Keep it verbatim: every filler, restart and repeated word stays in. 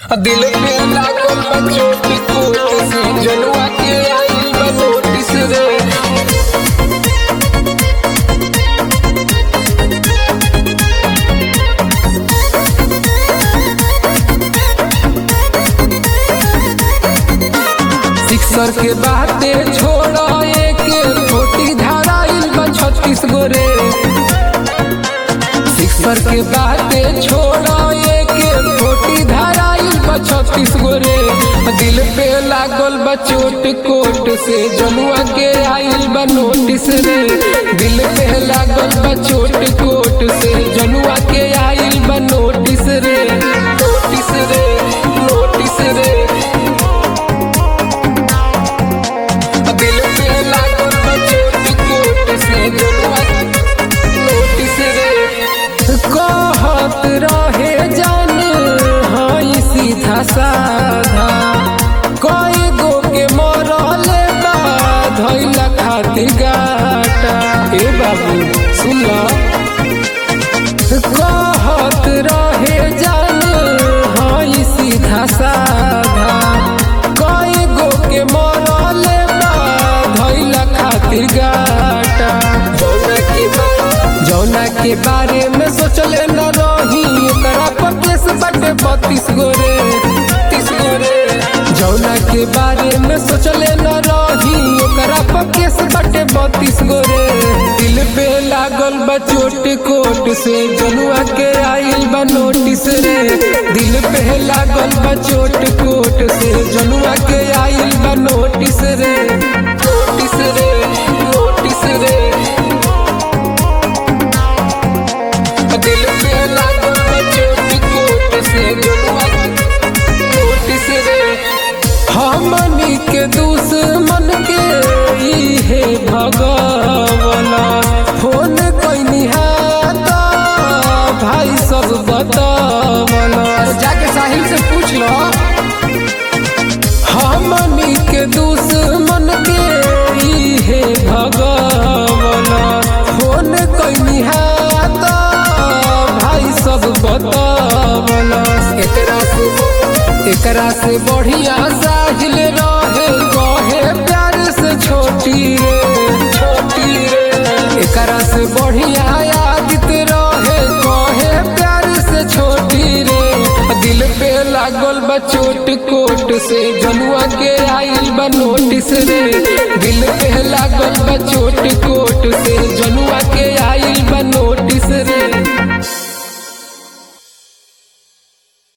दिल पे लागल बा चोट कोट से जनुआ के आइल बा नोटिस रे। सिक्सर के बाते छोड़ा एक छोटी धाराइल बा छत्तीस गो रे। सिक्सर के बाते छोड़ा एक छोटी धाराइल बा छत्तीस गो रे। दिल पे लागल बा चोट कोट से जनुआ के आइल बा नोटिस रे। दिल पे लागल बा चोट कोट से जनुआ के आइल बा नोटिस रे। नोटिस रे नोटिस रे दिल पे लागल बा चोट कोट से जनुआ नोटिस रे। कहत रहे जान हाई सीधा साधा कई गो के मरले बा धैला खातिर गाटा। ए बाबू सुन कहत रहे जान हाई सीधा साधा कई गो के मरले बा धैला खातिर गाटा। जौना के बारे में सोचले न रही ओकरा पर केस बाटे बत्तीस गो रे। तीस गो रे जौना के बारे में सोचले न रही ओकरा पर केस बाटे बत्तीस गो रे। दिल पे लागल बा चोट कोट से जनुआ के आइल बा नोटिस रे। दिल पे लागल बा चोट कोट से जनुआ के आइल बा नोटिस रे। नोटिस रे नोटिस रे दिल पे लागल बा चोट कोट से जनुआ नोटिस रे। हमनी के दुश्मन के इहे भगवला फोन कैनी हाथ भाई सब बतावला। जाके साहिल से पूछ लो हमनी के दुश्मन के इहे भगवला फोन कैनी हाथ भाई सब बतावला। एकरा से एकरा से बढ़िया साहिल रहे कहे प्यार से छोटी रे छोटी रे। एकरा से बढ़िया आदित रहे कहे प्यार से छोटी रे। दिल पे लागल बा चोट कोट से जनुआ के आइल बा नोटिस रे। दिल पे लागल बा चोट कोट से